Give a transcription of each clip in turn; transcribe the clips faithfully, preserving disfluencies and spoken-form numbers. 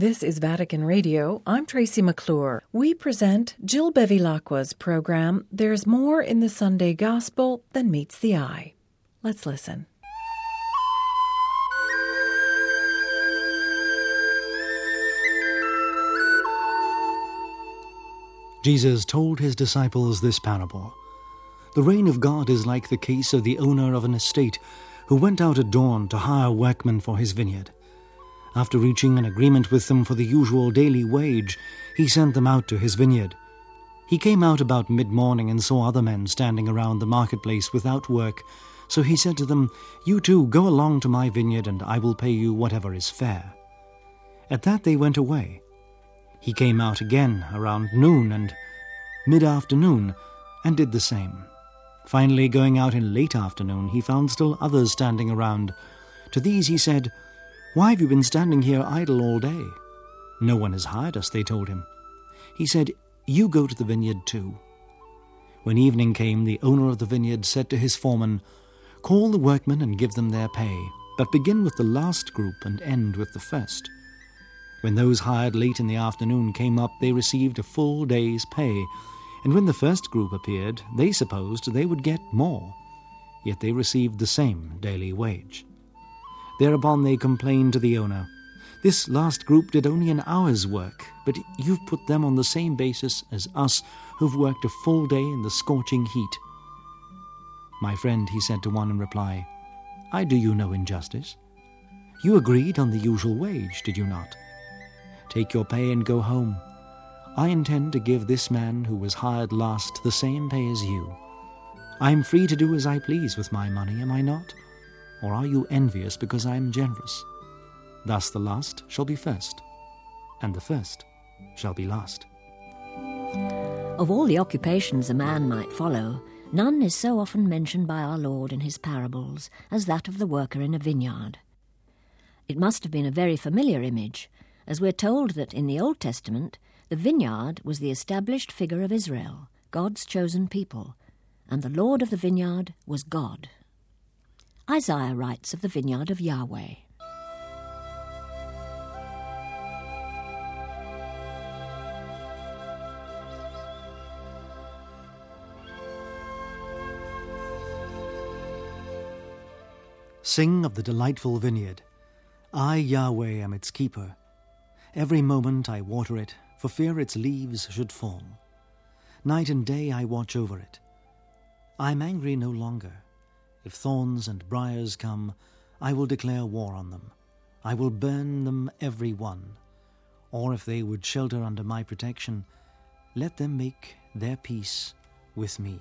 This is Vatican Radio. I'm Tracy McClure. We present Jill Bevilacqua's program, There's More in the Sunday Gospel Than Meets the Eye. Let's listen. Jesus told his disciples this parable. The reign of God is like the case of the owner of an estate who went out at dawn to hire workmen for his vineyard. After reaching an agreement with them for the usual daily wage, he sent them out to his vineyard. He came out about mid-morning and saw other men standing around the marketplace without work, so he said to them, "You too, go along to my vineyard, and I will pay you whatever is fair." At that they went away. He came out again around noon and mid-afternoon, and did the same. Finally, going out in late afternoon, he found still others standing around. To these he said, "Why have you been standing here idle all day?" "No one has hired us," they told him. He said, "You go to the vineyard too." When evening came, the owner of the vineyard said to his foreman, "Call the workmen and give them their pay, but begin with the last group and end with the first." When those hired late in the afternoon came up, they received a full day's pay, and when the first group appeared, they supposed they would get more, yet they received the same daily wage. Thereupon they complained to the owner, "This last group did only an hour's work, but you've put them on the same basis as us who've worked a full day in the scorching heat." "My friend," he said to one in reply, "I do you no injustice. You agreed on the usual wage, did you not? Take your pay and go home. I intend to give this man who was hired last the same pay as you. I am free to do as I please with my money, am I not? Or are you envious because I am generous? Thus the last shall be first, and the first shall be last." Of all the occupations a man might follow, none is so often mentioned by our Lord in his parables as that of the worker in a vineyard. It must have been a very familiar image, as we're told that in the Old Testament the vineyard was the established figure of Israel, God's chosen people, and the Lord of the vineyard was God. Isaiah writes of the vineyard of Yahweh. Sing of the delightful vineyard. I, Yahweh, am its keeper. Every moment I water it, for fear its leaves should fall. Night and day I watch over it. I am angry no longer. If thorns and briars come, I will declare war on them. I will burn them every one. Or if they would shelter under my protection, let them make their peace with me.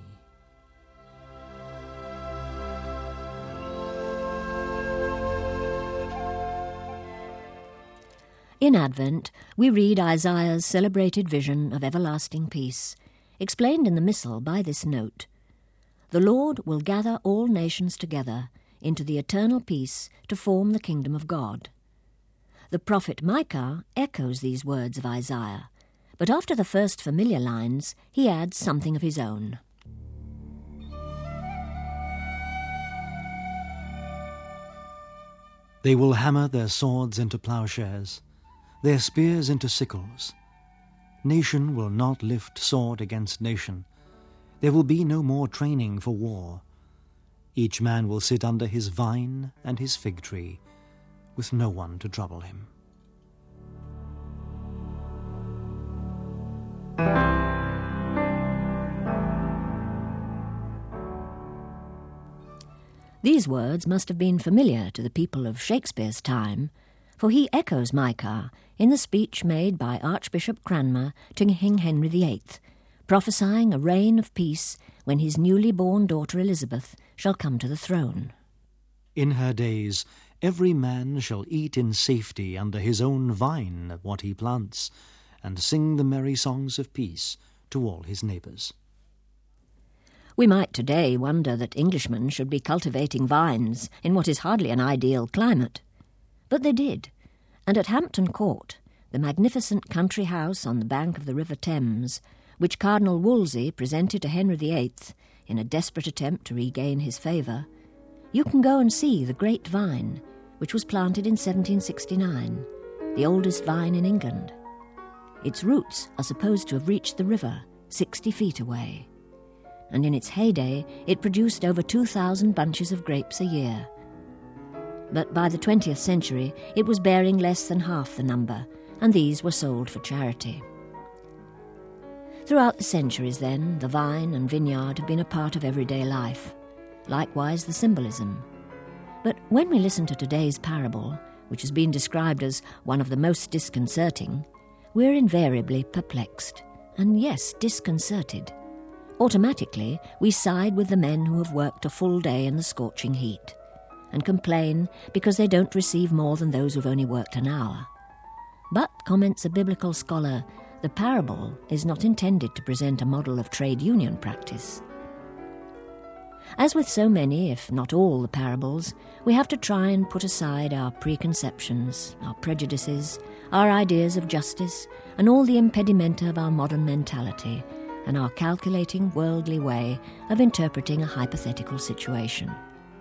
In Advent, we read Isaiah's celebrated vision of everlasting peace, explained in the Missal by this note: "The Lord will gather all nations together into the eternal peace to form the kingdom of God." The prophet Micah echoes these words of Isaiah, but after the first familiar lines, he adds something of his own. They will hammer their swords into plowshares, their spears into sickles. Nation will not lift sword against nation. There will be no more training for war. Each man will sit under his vine and his fig tree, with no one to trouble him. These words must have been familiar to the people of Shakespeare's time, for he echoes Micah in the speech made by Archbishop Cranmer to King Henry the Eighth, prophesying a reign of peace when his newly born daughter Elizabeth shall come to the throne. In her days every man shall eat in safety under his own vine what he plants, and sing the merry songs of peace to all his neighbours. We might today wonder that Englishmen should be cultivating vines in what is hardly an ideal climate. But they did, and at Hampton Court, the magnificent country house on the bank of the River Thames, which Cardinal Wolsey presented to Henry the Eighth in a desperate attempt to regain his favour, you can go and see the great vine, which was planted in seventeen sixty-nine, the oldest vine in England. Its roots are supposed to have reached the river, sixty feet away. And in its heyday, it produced over two thousand bunches of grapes a year. But by the twentieth century, it was bearing less than half the number, and these were sold for charity. Throughout the centuries, then, the vine and vineyard have been a part of everyday life, likewise the symbolism. But when we listen to today's parable, which has been described as one of the most disconcerting, we're invariably perplexed, and yes, disconcerted. Automatically, we side with the men who have worked a full day in the scorching heat, and complain because they don't receive more than those who've only worked an hour. But, comments a biblical scholar, the parable is not intended to present a model of trade union practice. As with so many, if not all, the parables, we have to try and put aside our preconceptions, our prejudices, our ideas of justice, and all the impedimenta of our modern mentality, and our calculating, worldly way of interpreting a hypothetical situation.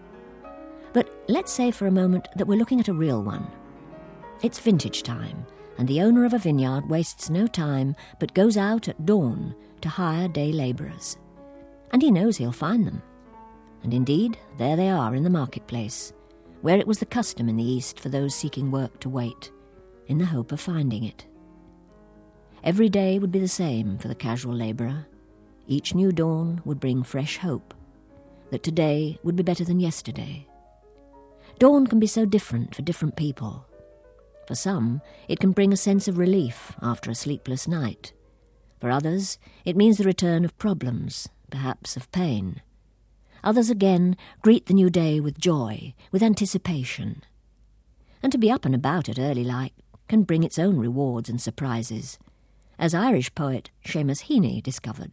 But let's say for a moment that we're looking at a real one. It's vintage time, and the owner of a vineyard wastes no time but goes out at dawn to hire day labourers. And he knows he'll find them. And indeed, there they are in the marketplace, where it was the custom in the East for those seeking work to wait, in the hope of finding it. Every day would be the same for the casual labourer. Each new dawn would bring fresh hope, that today would be better than yesterday. Dawn can be so different for different people. For some, it can bring a sense of relief after a sleepless night. For others, it means the return of problems, perhaps of pain. Others again greet the new day with joy, with anticipation. And to be up and about at early light can bring its own rewards and surprises, as Irish poet Seamus Heaney discovered.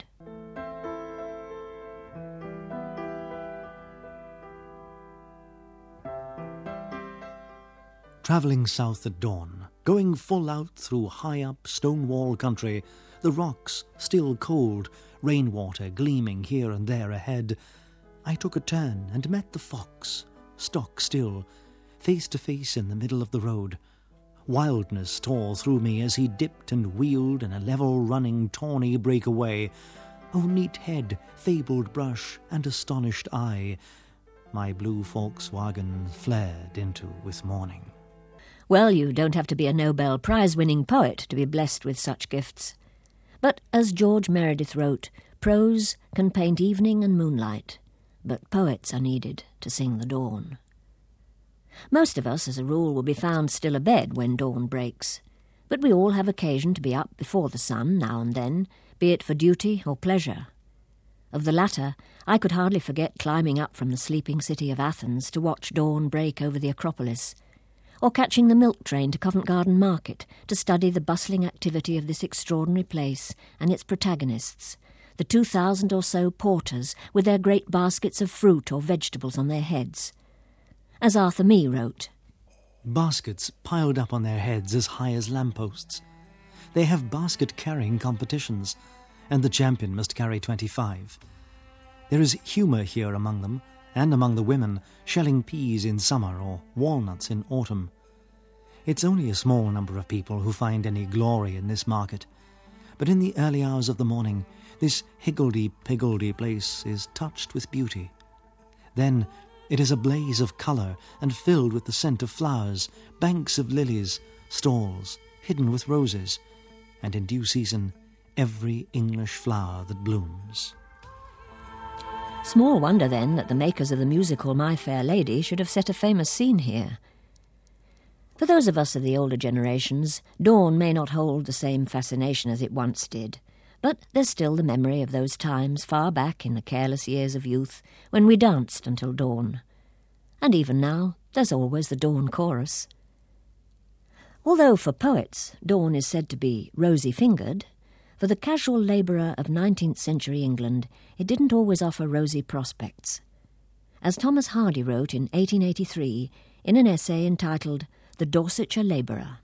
Travelling south at dawn, going full out through high-up stone-wall country, the rocks still cold, rainwater gleaming here and there ahead, I took a turn and met the fox, stock still, face to face in the middle of the road. Wildness tore through me as he dipped and wheeled in a level-running, tawny breakaway. Oh, neat head, fabled brush, and astonished eye, my blue Volkswagen flared into with morning. Well, you don't have to be a Nobel Prize-winning poet to be blessed with such gifts. But as George Meredith wrote, prose can paint evening and moonlight, but poets are needed to sing the dawn. Most of us, as a rule, will be found still abed when dawn breaks, but we all have occasion to be up before the sun now and then, be it for duty or pleasure. Of the latter, I could hardly forget climbing up from the sleeping city of Athens to watch dawn break over the Acropolis, or catching the milk train to Covent Garden Market to study the bustling activity of this extraordinary place and its protagonists, the two thousand or so porters with their great baskets of fruit or vegetables on their heads. As Arthur Mee wrote, baskets piled up on their heads as high as lampposts. They have basket-carrying competitions, and the champion must carry twenty-five. There is humour here among them, and among the women, shelling peas in summer or walnuts in autumn. It's only a small number of people who find any glory in this market, but in the early hours of the morning, this higgledy-piggledy place is touched with beauty. Then it is a blaze of colour and filled with the scent of flowers, banks of lilies, stalls hidden with roses, and in due season every English flower that blooms. Small wonder, then, that the makers of the musical My Fair Lady should have set a famous scene here. For those of us of the older generations, dawn may not hold the same fascination as it once did, but there's still the memory of those times far back in the careless years of youth when we danced until dawn. And even now, there's always the dawn chorus. Although for poets, dawn is said to be rosy-fingered, for the casual labourer of nineteenth century England, it didn't always offer rosy prospects. As Thomas Hardy wrote in eighteen eighty-three in an essay entitled The Dorsetshire Labourer.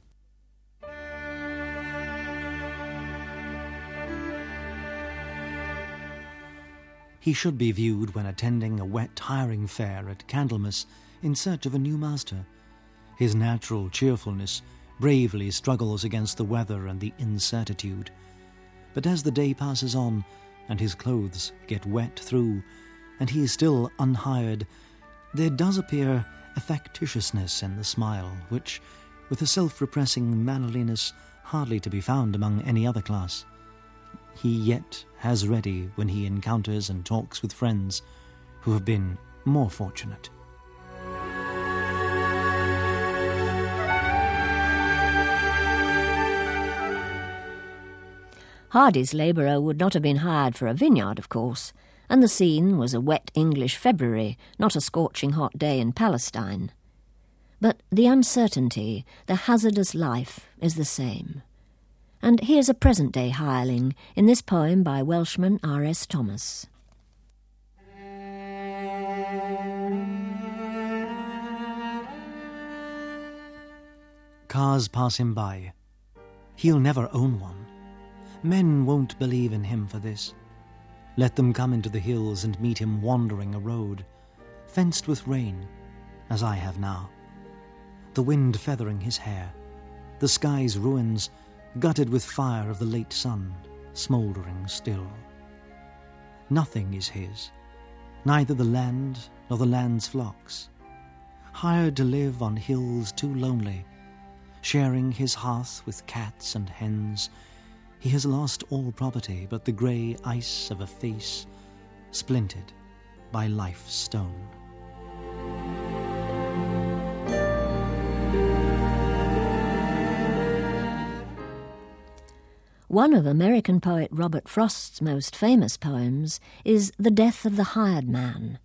He should be viewed when attending a wet hiring fair at Candlemas in search of a new master. His natural cheerfulness bravely struggles against the weather and the incertitude. But as the day passes on, and his clothes get wet through, and he is still unhired, there does appear a factitiousness in the smile, which, with a self-repressing mannerliness hardly to be found among any other class, he yet has ready when he encounters and talks with friends who have been more fortunate. Hardy's labourer would not have been hired for a vineyard, of course, and the scene was a wet English February, not a scorching hot day in Palestine. But the uncertainty, the hazardous life, is the same. And here's a present-day hireling in this poem by Welshman R S Thomas. Cars pass him by. He'll never own one. Men won't believe in him for this. Let them come into the hills and meet him wandering a road, fenced with rain, as I have now. The wind feathering his hair, the sky's ruins gutted with fire of the late sun, smouldering still. Nothing is his, neither the land nor the land's flocks. Hired to live on hills too lonely, sharing his hearth with cats and hens, he has lost all property but the grey ice of a face splintered by life's stone. One of American poet Robert Frost's most famous poems is The Death of the Hired Man.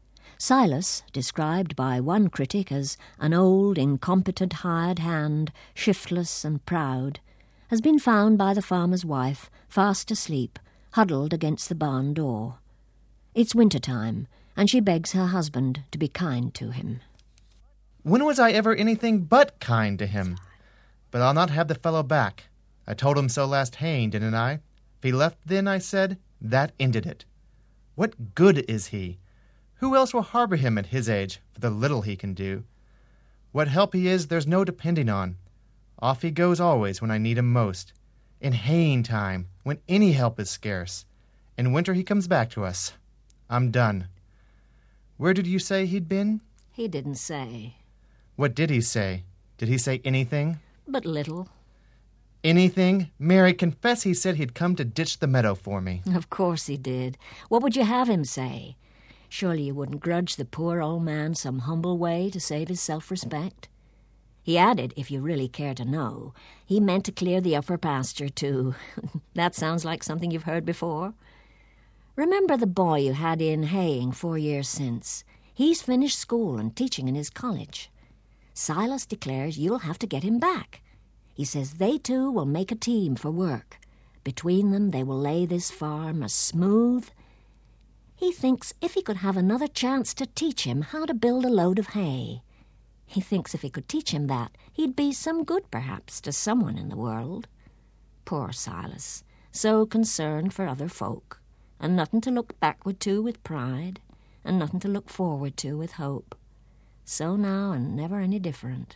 Silas, described by one critic as an old, incompetent hired hand, shiftless and proud, has been found by the farmer's wife, fast asleep, huddled against the barn door. It's winter-time, and she begs her husband to be kind to him. When was I ever anything but kind to him? But I'll not have the fellow back. I told him so last haying, didn't I? If he left then, I said, that ended it. What good is he? Who else will harbor him at his age for the little he can do? What help he is, there's no depending on. Off he goes always when I need him most. In haying time, when any help is scarce. In winter he comes back to us. I'm done. Where did you say he'd been? He didn't say. What did he say? Did he say anything? But little. Anything? Mary, confess he said he'd come to ditch the meadow for me. Of course he did. What would you have him say? Surely you wouldn't grudge the poor old man some humble way to save his self-respect? He added, if you really care to know, he meant to clear the upper pasture, too. That sounds like something you've heard before. Remember the boy you had in haying four years since? He's finished school and teaching in his college. Silas declares you'll have to get him back. He says they two will make a team for work. Between them they will lay this farm as smooth. He thinks if he could have another chance to teach him how to build a load of hay. He thinks if he could teach him that, he'd be some good, perhaps, to someone in the world. Poor Silas, so concerned for other folk, and nothing to look backward to with pride, and nothing to look forward to with hope. So now and never any different.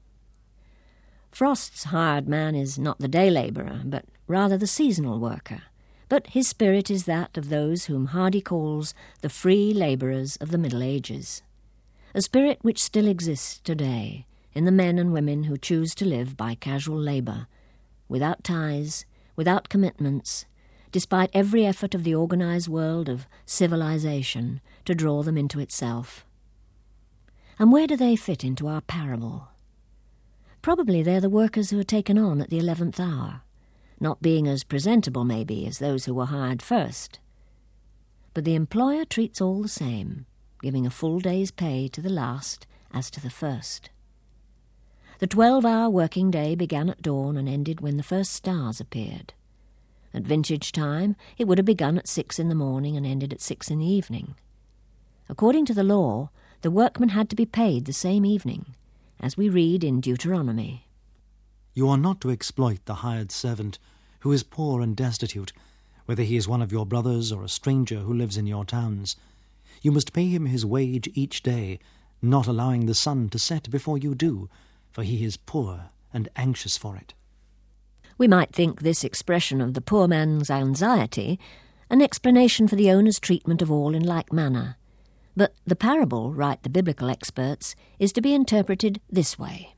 Frost's hired man is not the day labourer, but rather the seasonal worker. But his spirit is that of those whom Hardy calls the free labourers of the Middle Ages. A spirit which still exists today in the men and women who choose to live by casual labour, without ties, without commitments, despite every effort of the organised world of civilization to draw them into itself. And where do they fit into our parable? Probably they're the workers who are taken on at the eleventh hour, not being as presentable, maybe, as those who were hired first. But the employer treats all the same, giving a full day's pay to the last as to the first. The twelve-hour working day began at dawn and ended when the first stars appeared. At vintage time, it would have begun at six in the morning and ended at six in the evening. According to the law, the workman had to be paid the same evening, as we read in Deuteronomy. You are not to exploit the hired servant who is poor and destitute, whether he is one of your brothers or a stranger who lives in your towns. You must pay him his wage each day, not allowing the sun to set before you do, for he is poor and anxious for it. We might think this expression of the poor man's anxiety an explanation for the owner's treatment of all in like manner. But the parable, write the biblical experts, is to be interpreted this way.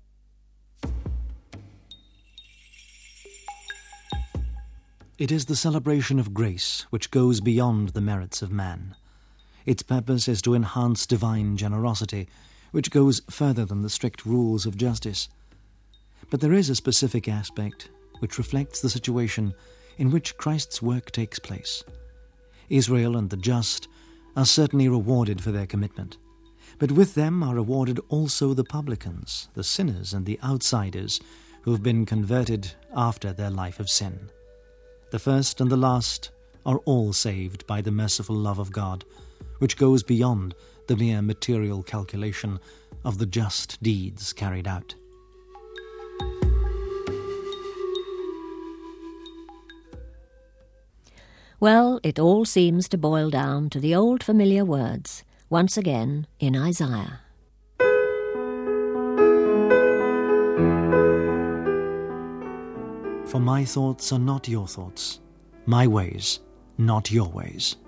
It is the celebration of grace which goes beyond the merits of man. Its purpose is to enhance divine generosity, which goes further than the strict rules of justice. But there is a specific aspect which reflects the situation in which Christ's work takes place. Israel and the just are certainly rewarded for their commitment, but with them are rewarded also the publicans, the sinners and the outsiders who have been converted after their life of sin. The first and the last are all saved by the merciful love of God, which goes beyond the mere material calculation of the just deeds carried out. Well, it all seems to boil down to the old familiar words, once again in Isaiah. For my thoughts are not your thoughts, my ways not your ways.